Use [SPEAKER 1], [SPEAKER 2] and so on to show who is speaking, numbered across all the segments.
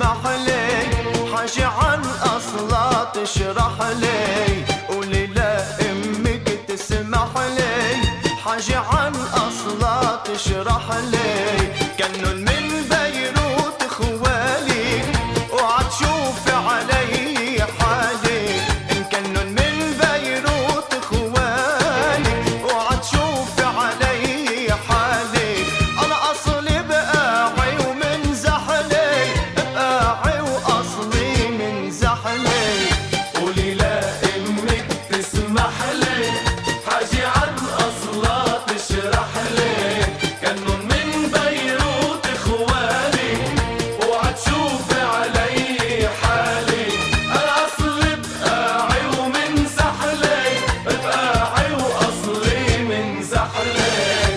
[SPEAKER 1] تسمح لي حاجة عن أصلها تشرح لي. قولي لأمك تسمح لي حاجة عن أصلها تشرح لي. كانن من بيروت خوالي وعد شوفي علي حالي. إن كانن من بيروت خوالي وعد شوفي علي حالي. أنا أصلي بقاعي ومن زحلي، بقاعي وأصلي من زحلي.
[SPEAKER 2] قولي لأمك تسمح لي حاجة عن أصلها تشرح لي. كانن من بيروت خوالي وعد شوفي علي حالي. أنا أصلي بقاعي ومن زحلي، بقاعي وأصلي من زحلي.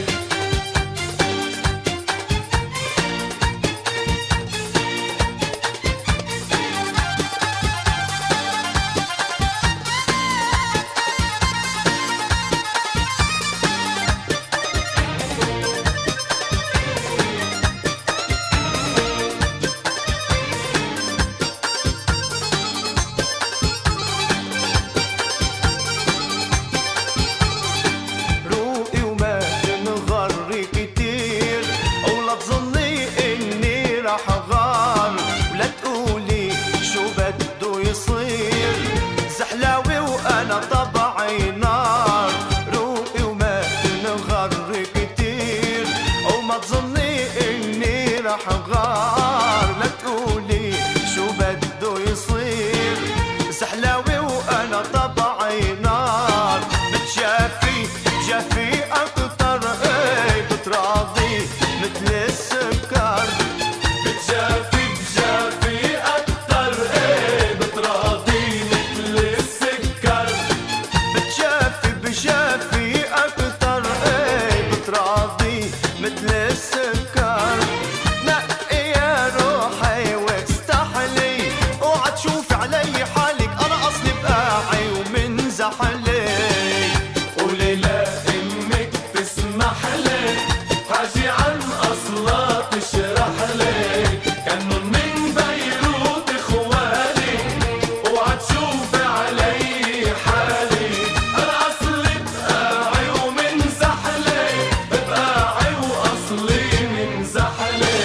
[SPEAKER 1] روقي وما تنغري كتير، ولا تظني إني راح غار، ولا تقولي شو بده يصير. زحلاوي وأنا طبعي نار. روقي وما تنغري كتير، وما تظني إني راح غار، لا تقولي شو بده يصير. زحلاوي وأنا طبعي نار. بتجافي جافي أكتر، ايه بتراضي مثل السكر.
[SPEAKER 2] بتجافي بجافي أكتر، إيه بتراضي مثل السكر.
[SPEAKER 1] بتجافي بجافي أكتر، ايه بتراضي مثل السكر. نقي يا روحي واستحلي، اوعى تشوفي علي حالك. أنا أصلي بقاعي ومن زحلي.
[SPEAKER 2] قولي لأمك تسمح لي حاجة عن أصلها تشرح لي. كانن من بيروت خوالي وعد شوفي علي حالي. أنا أصلي بقاعي ومن زحلي، بقاعي وأصلي من زحلي.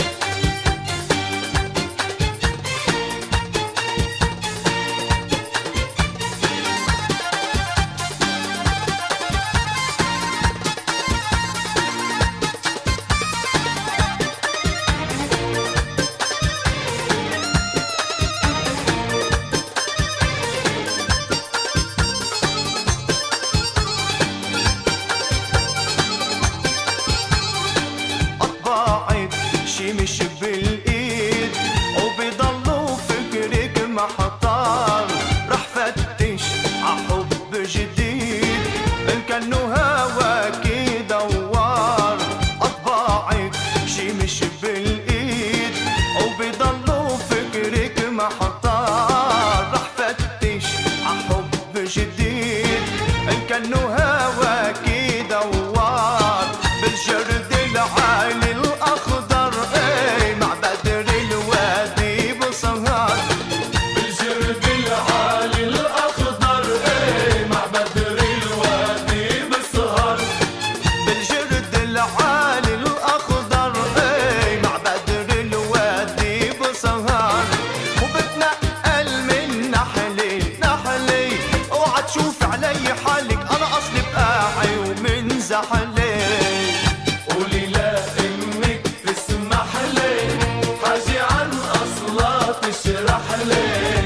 [SPEAKER 1] قطعت شي مش بالايد، وبيضلوا فكرك محتار. رح فتش عحب جديد ان كانه هواكي دوار. قطعت شي مش بالايد، وبيضلوا فكرك محتار. رح فتش عحب جديد ان كانه هواكي دوار. بالجرد العالي الأخضر، ايه مع بدر الوادي بسهر.
[SPEAKER 2] بالجرد العالي الأخضر، إيه مع بدر الوادي بسهر.
[SPEAKER 1] بالجرد العالي الأخضر، ايه مع بدر الوادي بسهر. وبتنقل من نحلي نحلي، اوعى تشوفي علي حالك. أنا أصلي بقاعي ومن زحلي.
[SPEAKER 2] قولي لأمك تسمح لي حاجة عن أصلها تشرح لي.